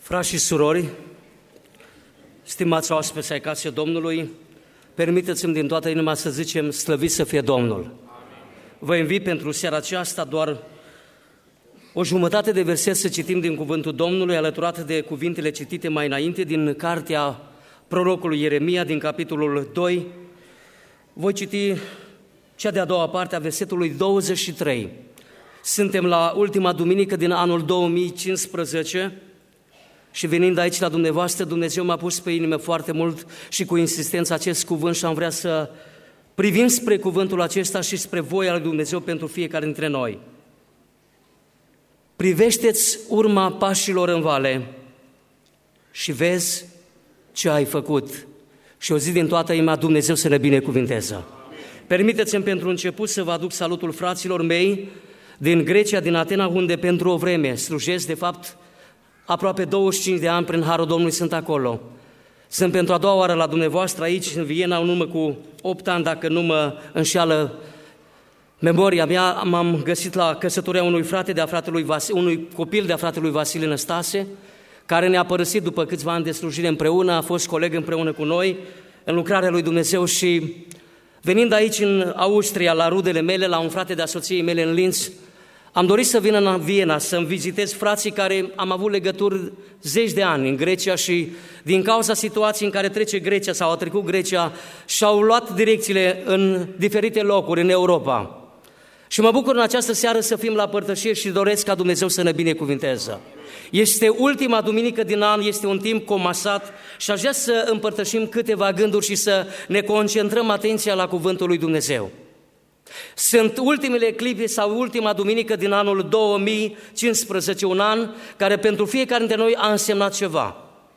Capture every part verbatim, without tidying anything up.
Frați și surori, stimați oaspeți ai casei Domnului, permiteți-mi din toată inima să zicem slăvit să fie Domnul. Amin. Vă invit pentru seara aceasta doar o jumătate de verset să citim din cuvântul Domnului, alăturate de cuvintele citite mai înainte din cartea prorocului Ieremia, din capitolul doi. Voi citi cea de-a doua parte a versetului douăzeci și trei. Suntem la ultima duminică din anul două mii cincisprezece și venind aici la dumneavoastră, Dumnezeu m-a pus pe inimă foarte mult și cu insistență acest cuvânt și am vrea să privim spre cuvântul acesta și spre voia lui Dumnezeu pentru fiecare dintre noi. Privește-ți urma pașilor în vale și vezi ce ai făcut. Și o zi din toată inima Dumnezeu să ne binecuvinteze. Permiteți-mi pentru început să vă aduc salutul fraților mei din Grecia, din Atena, unde pentru o vreme slujesc, de fapt, aproape douăzeci și cinci de ani prin Harul Domnului sunt acolo. Sunt pentru a doua oară la dumneavoastră aici, în Viena, în urmă cu opt ani, dacă nu mă înșeală memoria mea. M-am găsit la căsătoria unui frate de-a fratelui Vasile, unui copil de-a fratelui Vasile Năstase, care ne-a părăsit după câțiva ani de slujire împreună, a fost coleg împreună cu noi în lucrarea lui Dumnezeu și venind aici în Austria, la rudele mele, la un frate de-a soției mele în Linz, am dorit să vin în Viena, să-mi vizitez frații care am avut legături zeci de ani în Grecia și din cauza situației în care trece Grecia sau a trecut Grecia și-au luat direcțiile în diferite locuri în Europa. Și mă bucur în această seară să fim la părtășie și doresc ca Dumnezeu să ne binecuvinteze. Este ultima duminică din an, este un timp comasat și aș vrea să împărtășim câteva gânduri și să ne concentrăm atenția la cuvântul lui Dumnezeu. Sunt ultimele clipe sau ultima duminică din anul două mii cincisprezece, un an care pentru fiecare dintre noi a însemnat ceva.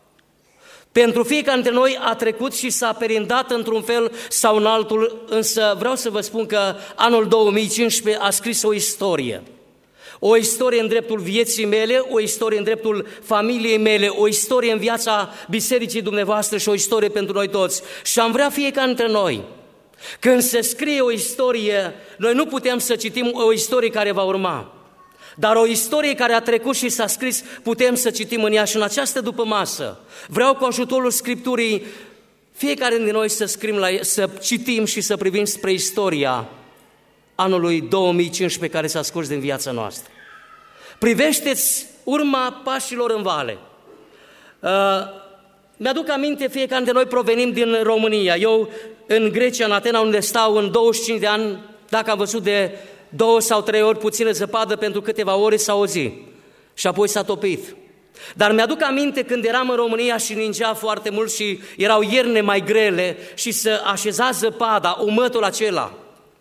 Pentru fiecare dintre noi a trecut și s-a perindat într-un fel sau în altul, însă vreau să vă spun că anul două mii cincisprezece a scris o istorie. O istorie în dreptul vieții mele, o istorie în dreptul familiei mele, o istorie în viața bisericii dumneavoastră și o istorie pentru noi toți. Și am vrea fiecare dintre noi, când se scrie o istorie, noi nu putem să citim o istorie care va urma, dar o istorie care a trecut și s-a scris, putem să citim în ea. Și în această dupămasă vreau cu ajutorul Scripturii fiecare dintre noi să, scrim la, să citim și să privim spre istoria anului două mii cincisprezece care s-a scurs din viața noastră. Privește-ți urma pașilor în vale. Uh, Mi-aduc aminte, fiecare dintre noi provenim din România. Eu în Grecia, în Atena, unde stau în douăzeci și cinci de ani, dacă am văzut de două sau trei ori puțină zăpadă pentru câteva ore sau o zi. Și apoi s-a topit. Dar mi-aduc aminte când eram în România și ningea foarte mult și erau ierne mai grele și se așeza zăpada, umătul acela.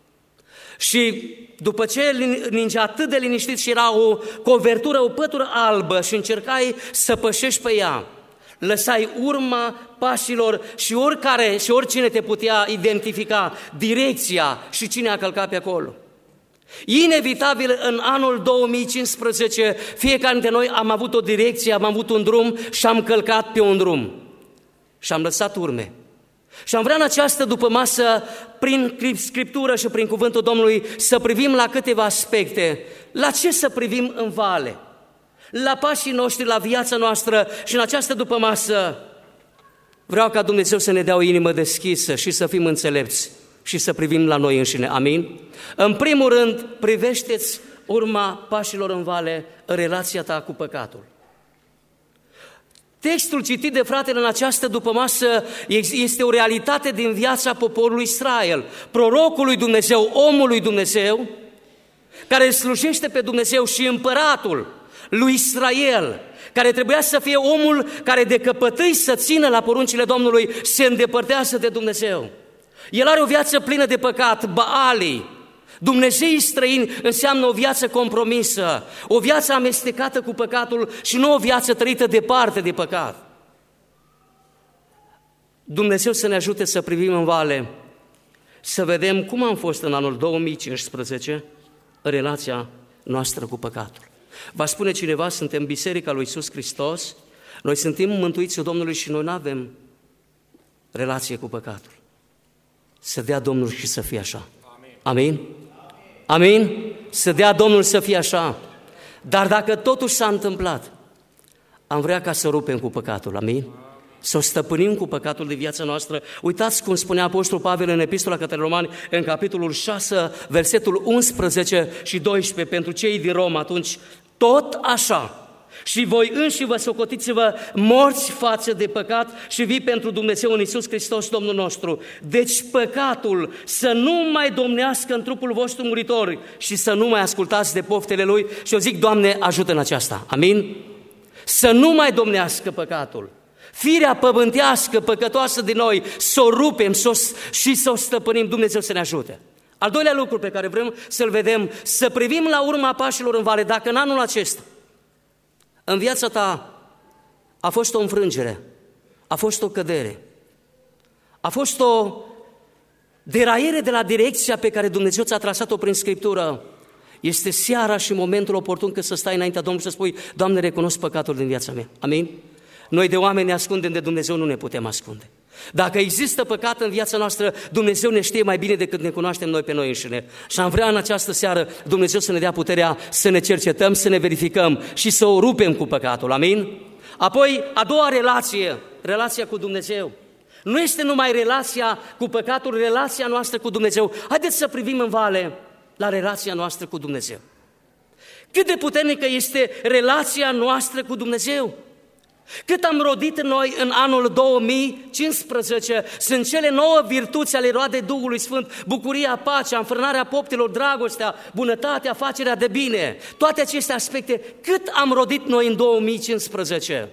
Și după ce ningea atât de liniștit și era o covertură, o pătură albă și încercai să pășești pe ea, lăsai urma pașilor și oricare și oricine te putea identifica direcția și cine a călcat pe acolo. Inevitabil în anul două mii cincisprezece fiecare dintre noi am avut o direcție, am avut un drum și am călcat pe un drum și am lăsat urme. Și am vrea în această dupămasă, prin Scriptură și prin cuvântul Domnului, să privim la câteva aspecte. La ce să privim în vale? La pașii noștri, la viața noastră. Și în această dupămasă vreau ca Dumnezeu să ne dea o inimă deschisă și să fim înțelepți și să privim la noi înșine. Amin? În primul rând, privește-ți urma pașilor în vale în relația ta cu păcatul. Textul citit de fratele în această dupămasă este o realitate din viața poporului Israel, prorocului Dumnezeu, omului Dumnezeu, care îl slujește pe Dumnezeu și împăratul lui Israel, care trebuia să fie omul care de căpătâi să țină la poruncile Domnului, se îndepărtează de Dumnezeu. El are o viață plină de păcat, Baalii, Dumnezeii străini înseamnă o viață compromisă, o viață amestecată cu păcatul și nu o viață trăită departe de păcat. Dumnezeu să ne ajute să privim în vale, să vedem cum am fost în anul două mii cincisprezece în relația noastră cu păcatul. Va spune cineva, suntem Biserica lui Iisus Hristos, noi suntem mântuiți Domnului și noi nu avem relație cu păcatul. Să dea Domnul și să fie așa. Amin? Amin? Să dea Domnul să fie așa. Dar dacă totuși s-a întâmplat, am vrea ca să rupem cu păcatul, amin? Să o stăpânim cu păcatul de viața noastră. Uitați cum spunea Apostolul Pavel în Epistola către Romani, în capitolul șase, versetul unsprezece și doisprezece, pentru cei din Roma atunci, tot așa. Și voi înși vă socotiți-vă morți față de păcat și vii pentru Dumnezeu în Iisus Hristos, Domnul nostru. Deci păcatul să nu mai domnească în trupul vostru muritor și să nu mai ascultați de poftele lui. Și eu zic, Doamne, ajută în aceasta. Amin? Să nu mai domnească păcatul. Firea pământească, păcătoasă din noi, să o rupem s-o, și să o stăpânim. Dumnezeu să ne ajute. Al doilea lucru pe care vrem să-l vedem, să privim la urma pașilor în vale. Dacă în anul acesta, în viața ta, a fost o înfrângere, a fost o cădere, a fost o deraiere de la direcția pe care Dumnezeu ți-a trasat-o prin Scriptură, este seara și momentul oportun că să stai înaintea Domnului și să spui, Doamne, recunosc păcatul din viața mea. Amin? Noi de oameni ne ascundem, de Dumnezeu nu ne putem ascunde. Dacă există păcat în viața noastră, Dumnezeu ne știe mai bine decât ne cunoaștem noi pe noi înșine. Și am vrea în această seară Dumnezeu să ne dea puterea să ne cercetăm, să ne verificăm și să o rupem cu păcatul. Amin? Apoi, a doua relație, relația cu Dumnezeu. Nu este numai relația cu păcatul, relația noastră cu Dumnezeu. Haideți să privim în vale la relația noastră cu Dumnezeu. Cât de puternică este relația noastră cu Dumnezeu? Cât am rodit noi în anul două mii cincisprezece sunt cele nouă virtuți ale roadei Duhului Sfânt, bucuria, pacea, înfrânarea poftelor, dragostea, bunătatea, facerea de bine, toate aceste aspecte. Cât am rodit noi în două mii cincisprezece?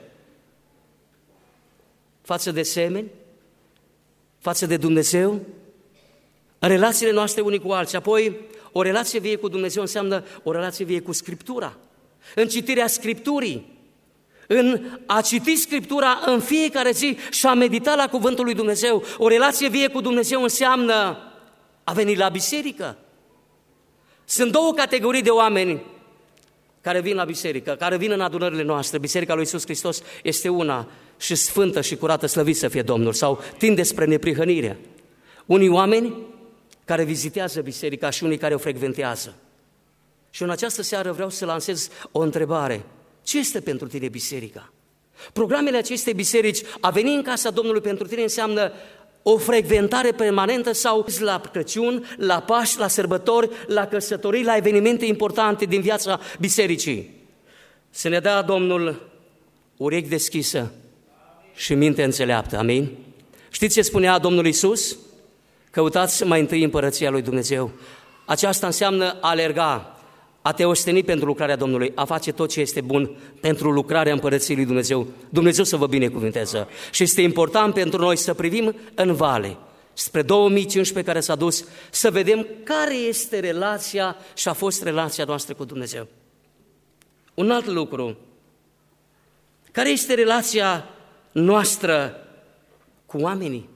Față de semeni? Față de Dumnezeu? În relațiile noastre unii cu alții. Apoi, o relație vie cu Dumnezeu înseamnă o relație vie cu Scriptura. În citirea Scripturii, în a citi Scriptura în fiecare zi și a medita la Cuvântul lui Dumnezeu. O relație vie cu Dumnezeu înseamnă a veni la biserică. Sunt două categorii de oameni care vin la biserică, care vin în adunările noastre. Biserica lui Iisus Hristos este una și sfântă și curată, slăvit să fie Domnul, sau tinde spre neprihănire. Unii oameni care vizitează biserica și unii care o frecventează. Și în această seară vreau să lansez o întrebare. Ce este pentru tine biserica? Programele acestei biserici, a veni în casa Domnului pentru tine înseamnă o frecventare permanentă sau la Crăciun, la Paști, la sărbători, la căsătorii, la evenimente importante din viața bisericii. Să ne dea Domnul urechi deschisă și minte înțeleaptă. Amin? Știți ce spunea Domnul Iisus? Căutați mai întâi împărăția lui Dumnezeu. Aceasta înseamnă a alerga, a te osteni pentru lucrarea Domnului, a face tot ce este bun pentru lucrarea împărăției lui Dumnezeu. Dumnezeu să vă binecuvânteze. Și este important pentru noi să privim în vale, spre două mii cincisprezece care s-a dus, să vedem care este relația și a fost relația noastră cu Dumnezeu. Un alt lucru, care este relația noastră cu oamenii?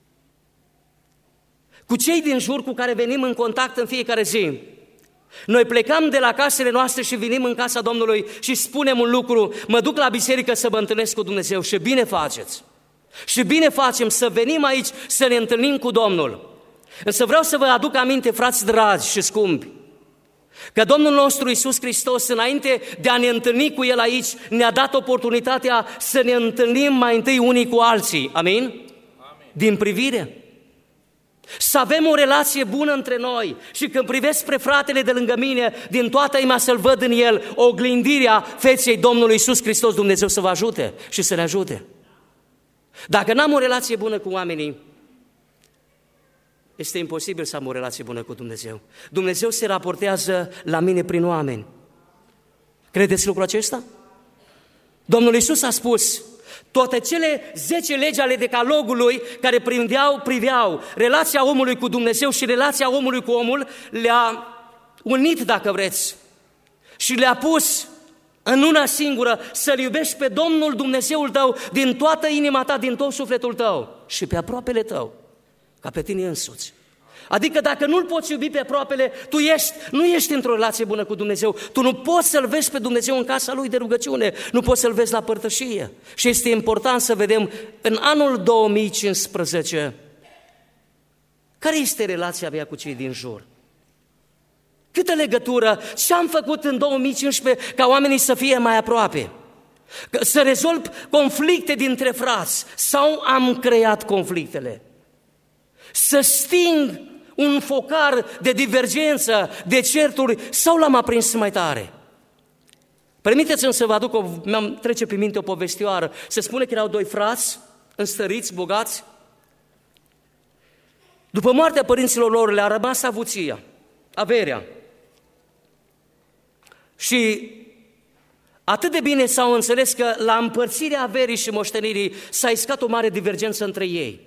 Cu cei din jur cu care venim în contact în fiecare zi. Noi plecăm de la casele noastre și venim în casa Domnului și spunem un lucru, mă duc la biserică să mă întâlnesc cu Dumnezeu și bine faceți. Și bine facem să venim aici să ne întâlnim cu Domnul. Însă vreau să vă aduc aminte, frați dragi și scumpi, că Domnul nostru Iisus Hristos, înainte de a ne întâlni cu El aici, ne-a dat oportunitatea să ne întâlnim mai întâi unii cu alții. Amin? Amin. Din privire. Să avem o relație bună între noi și când privesc spre fratele de lângă mine, din toată inima să-l văd în el oglindirea feței Domnului Iisus Hristos. Dumnezeu să vă ajute și să ne ajute. Dacă n-am o relație bună cu oamenii, este imposibil să am o relație bună cu Dumnezeu. Dumnezeu se raportează la mine prin oameni. Credeți lucrul acesta? Domnul Iisus a spus, toate cele zece legi ale decalogului care priveau, priveau relația omului cu Dumnezeu și relația omului cu omul, le-a unit, dacă vreți, și le-a pus în una singură, să-L iubești pe Domnul Dumnezeul tău din toată inima ta, din tot sufletul tău și pe aproapele tău, ca pe tine însuți. Adică dacă nu-L poți iubi pe aproapele, tu ești, nu ești într-o relație bună cu Dumnezeu. Tu nu poți să-L vezi pe Dumnezeu în casa Lui de rugăciune, nu poți să-L vezi la părtășie. Și este important să vedem în anul două mii cincisprezece care este relația mea cu cei din jur. Câtă legătură, ce am făcut în două mii cincisprezece ca oamenii să fie mai aproape? Să rezolv conflicte dintre frați sau am creat conflictele? Să sting un focar de divergență, de certuri sau l-am aprins mai tare? Permiteți-mi să vă aduc, o, mi-am trece prin minte o povestioară. Se spune că erau doi frați înstăriți, bogați. După moartea părinților lor le-a rămas avuția, averea. Și atât de bine s-au înțeles că la împărțirea averii și moștenirii s-a iscat o mare divergență între ei.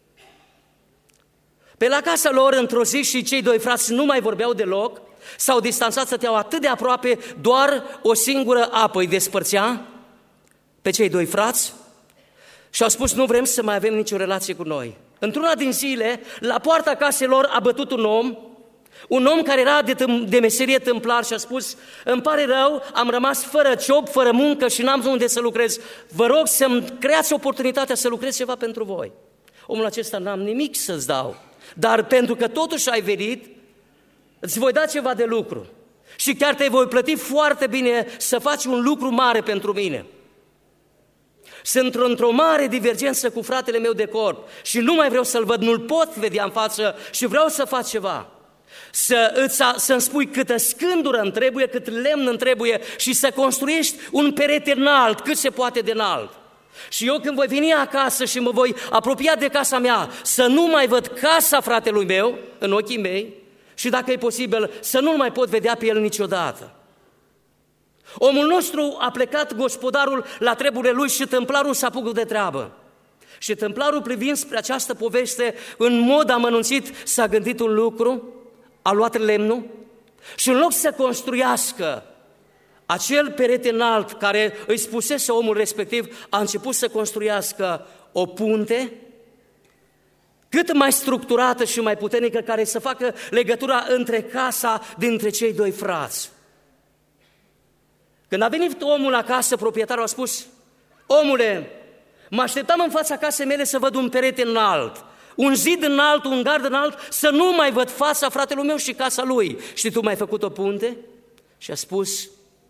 Pe la casa lor, într-o zi, și cei doi frați nu mai vorbeau deloc, s-au distanțat, stăteau atât de aproape, doar o singură apă îi despărțea pe cei doi frați și au spus: nu vrem să mai avem nicio relație cu noi. Într-una din zile, la poarta casei lor a bătut un om, un om care era de, de meserie tâmplar și a spus: îmi pare rău, am rămas fără job, fără muncă și n-am unde să lucrez. Vă rog să-mi creați oportunitatea să lucrez ceva pentru voi. Omul acesta: n-am nimic să-ți dau, dar pentru că totuși ai venit, îți voi da ceva de lucru și chiar te voi plăti foarte bine să faci un lucru mare pentru mine. Sunt într-o mare divergență cu fratele meu de corp și nu mai vreau să-l văd, nu-l pot vedea în față și vreau să fac ceva. Să îți, să-mi spui câtă scândură îmi trebuie, cât lemn îmi trebuie și să construiești un perete înalt, cât se poate de înalt. Și eu când voi veni acasă și mă voi apropia de casa mea, să nu mai văd casa fratelui meu în ochii mei și, dacă e posibil, să nu-l mai pot vedea pe el niciodată. Omul nostru a plecat, gospodarul, la treburile lui și tâmplarul s-a apucat de treabă. Și tâmplarul, privind spre această poveste, în mod amănunțit s-a gândit un lucru, a luat lemnul și în loc să construiască acel perete înalt care îi spusese omul respectiv, a început să construiască o punte cât mai structurată și mai puternică, care să facă legătura între casa dintre cei doi frați. Când a venit omul acasă, proprietarul a spus: omule, mă așteptam în fața casei mele să văd un perete înalt, un zid înalt, un gard înalt, să nu mai văd fața fratelui meu și casa lui. Și tu m-ai făcut o punte? Și a spus: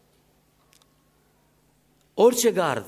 orice gard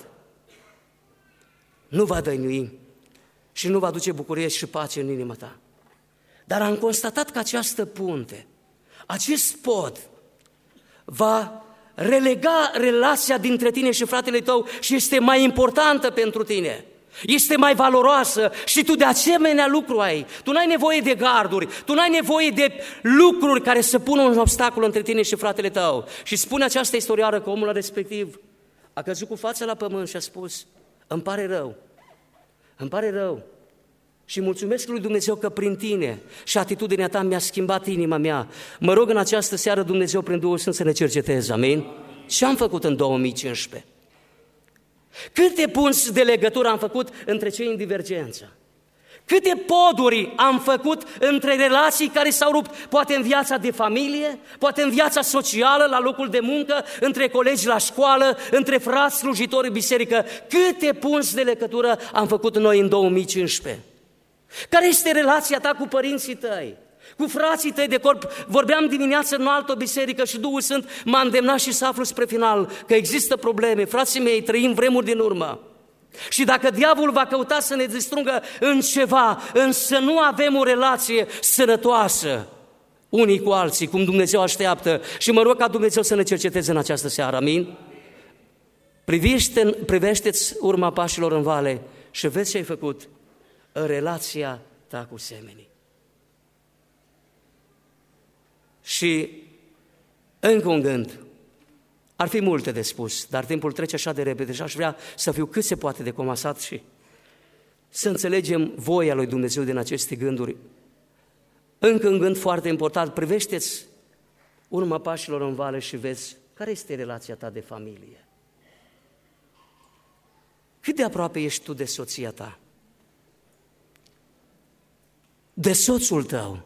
nu va dăinui și nu va duce bucurie și pace în inima ta. Dar am constatat că această punte, acest pod, va relega relația dintre tine și fratele tău și este mai importantă pentru tine. Este mai valoroasă și tu de asemenea lucru ai. Tu n-ai nevoie de garduri, tu n-ai nevoie de lucruri care să pună un obstacol între tine și fratele tău. Și spune această istorioară că omul respectiv a căzut cu fața la pământ și a spus: îmi pare rău, îmi pare rău și mulțumesc lui Dumnezeu că prin tine și atitudinea ta mi-a schimbat inima mea. Mă rog în această seară Dumnezeu prin Duhul Sfânt să ne cerceteze, amin? Ce am făcut în două mii cincisprezece? Câte punți de legătură am făcut între cei în divergență? Câte poduri am făcut între relații care s-au rupt, poate în viața de familie, poate în viața socială, la locul de muncă, între colegi la școală, între frați slujitori în biserică? Câte punți de legătură am făcut noi în două mii cincisprezece? Care este relația ta cu părinții tăi, cu frații tăi de corp? Vorbeam dimineață în o altă biserică și Duhul Sfânt m-a îndemnat și să aflu spre final că există probleme. Frații mei, trăim vremuri din urmă. Și dacă diavolul va căuta să ne distrugă în ceva, însă nu avem o relație sănătoasă unii cu alții, cum Dumnezeu așteaptă, și mă rog ca Dumnezeu să ne cerceteze în această seară, amin? Privește, privește-ți urma pașilor în vale și vezi ce ai făcut în relația ta cu semenii. Și încă un gând. Ar fi multe de spus, dar timpul trece așa de repede și aș vrea să fiu cât se poate de comasat și să înțelegem voia lui Dumnezeu din aceste gânduri. Încă un gând foarte important: privește-ți urma pașilor în vale și vezi care este relația ta de familie. Cât de aproape ești tu de soția ta, de soțul tău,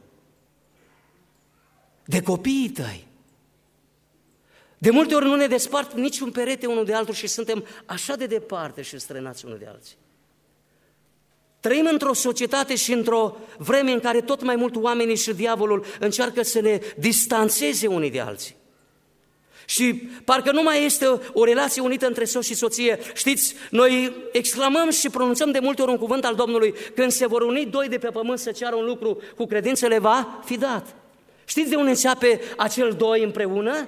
de copiii tăi? De multe ori nu ne despart niciun perete unul de altul și suntem așa de departe și strănați unul de alții. Trăim într-o societate și într-o vreme în care tot mai mult oamenii și diavolul încearcă să ne distanțeze unii de alții. Și parcă nu mai este o, o relație unită între soț și soție. Știți, noi exclamăm și pronunțăm de multe ori un cuvânt al Domnului: când se vor uni doi de pe pământ să ceară un lucru, cu credință le va fi dat. Știți de unde începe acel doi împreună?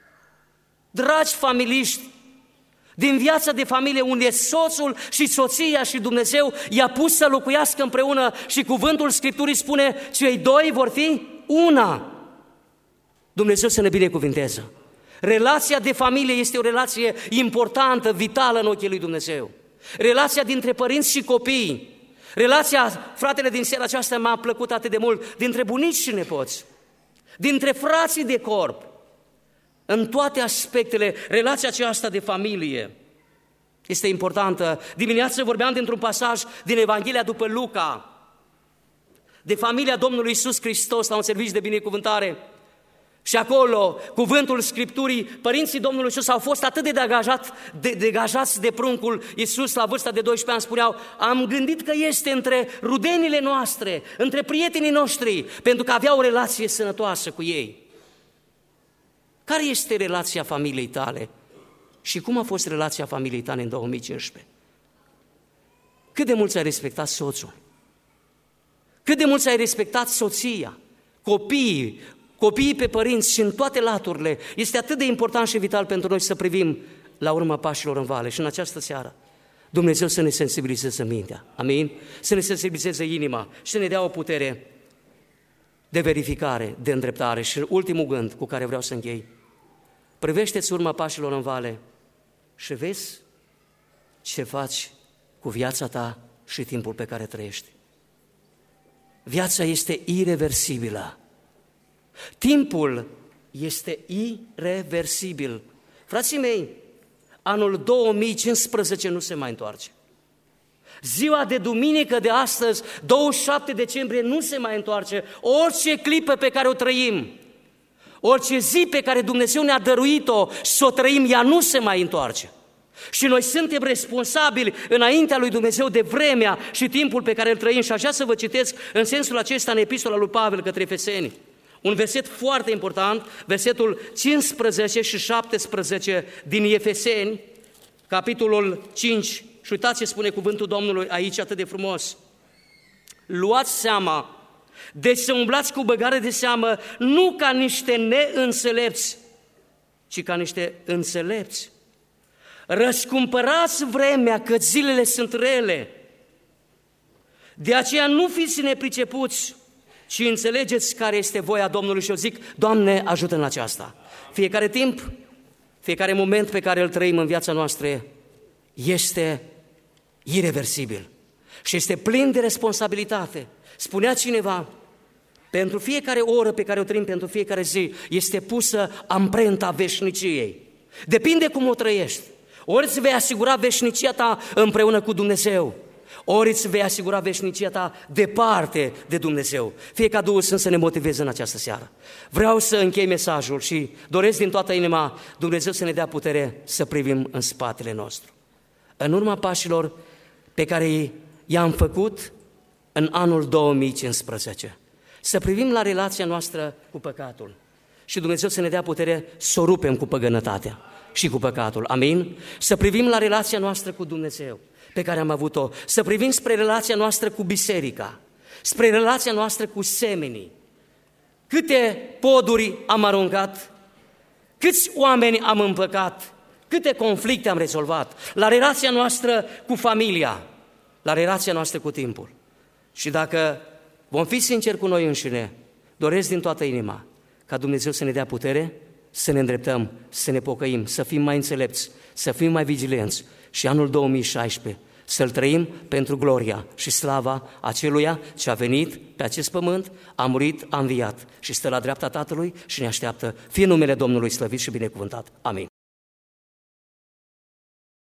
Dragi familiști, din viața de familie unde soțul și soția și Dumnezeu i-a pus să locuiască împreună și cuvântul Scripturii spune: cei doi vor fi una. Dumnezeu să ne binecuvinteze. Relația de familie este o relație importantă, vitală în ochii lui Dumnezeu. Relația dintre părinți și copii. Relația, fratele, din seara aceasta m-a plăcut atât de mult, dintre bunici și nepoți, dintre frații de corp. În toate aspectele, relația aceasta de familie este importantă. Dimineața vorbeam dintr-un pasaj din Evanghelia după Luca, de familia Domnului Iisus Hristos la un serviciu de binecuvântare. Și acolo, cuvântul Scripturii, părinții Domnului Iisus au fost atât de degajați de, degajați de pruncul Iisus la vârsta de doisprezece ani, spuneau: am gândit că este între rudenile noastre, între prietenii noștri, pentru că avea o relație sănătoasă cu ei. Care este relația familiei tale? Și cum a fost relația familiei tale în două mii cincisprezece? Cât de mult ai respectat soțul? Cât de mult ai respectat soția, copiii, copiii pe părinți și în toate laturile? Este atât de important și vital pentru noi să privim la urma pașilor în vale. Și în această seară Dumnezeu să ne sensibilizeze mintea, amin? Să ne sensibilizeze inima și să ne dea o putere de verificare, de îndreptare. Și ultimul gând cu care vreau să închei: privește-ți urma pașilor în vale și vezi ce faci cu viața ta și timpul pe care trăiești. Viața este ireversibilă. Timpul este ireversibil. Frații mei, anul două mii cincisprezece nu se mai întoarce. Ziua de duminică de astăzi, douăzeci și șapte decembrie, nu se mai întoarce. Orice clipă pe care o trăim, orice zi pe care Dumnezeu ne-a dăruit-o să o trăim, ea nu se mai întoarce. Și noi suntem responsabili înaintea lui Dumnezeu de vremea și timpul pe care îl trăim. Și așa să vă citesc în sensul acesta în epistola lui Pavel către Efeseni. Un verset foarte important, versetul cincisprezece și șaptesprezece din Efeseni, capitolul cinci. Și uitați ce spune cuvântul Domnului aici atât de frumos: luați seama, deci să umblați cu băgare de seamă, nu ca niște neînțelepți, ci ca niște înțelepți. Răscumpărați vremea, că zilele sunt rele. De aceea nu fiți nepricepuți, ci înțelegeți care este voia Domnului. Și eu zic: Doamne, ajută în aceasta. Fiecare timp, fiecare moment pe care îl trăim în viața noastră este ireversibil și este plin de responsabilitate. Spunea cineva: pentru fiecare oră pe care o trăim, pentru fiecare zi, este pusă amprenta veșniciei. Depinde cum o trăiești. Ori îți vei asigura veșnicia ta împreună cu Dumnezeu, ori îți vei asigura veșnicia ta departe de Dumnezeu. Fie ca Duhul Sfânt să ne motiveze în această seară. Vreau să închei mesajul și doresc din toată inima Dumnezeu să ne dea putere să privim în spatele nostru, în urma pașilor pe care i-am făcut în anul două mii cincisprezece. Să privim la relația noastră cu păcatul și Dumnezeu să ne dea putere să o rupem cu păgânătatea și cu păcatul, amin? Să privim la relația noastră cu Dumnezeu pe care am avut-o, să privim spre relația noastră cu biserica, spre relația noastră cu semenii. Câte poduri am aruncat, câți oameni am împăcat, câte conflicte am rezolvat, la relația noastră cu familia, la relația noastră cu timpul. Și dacă vom fi sinceri cu noi înșine, doresc din toată inima ca Dumnezeu să ne dea putere, să ne îndreptăm, să ne pocăim, să fim mai înțelepți, să fim mai vigilenți și anul două mii șaisprezece să-l trăim pentru gloria și slava aceluia ce a venit pe acest pământ, a murit, a înviat și stă la dreapta Tatălui și ne așteaptă. Fie numele Domnului slăvit și binecuvântat. Amin.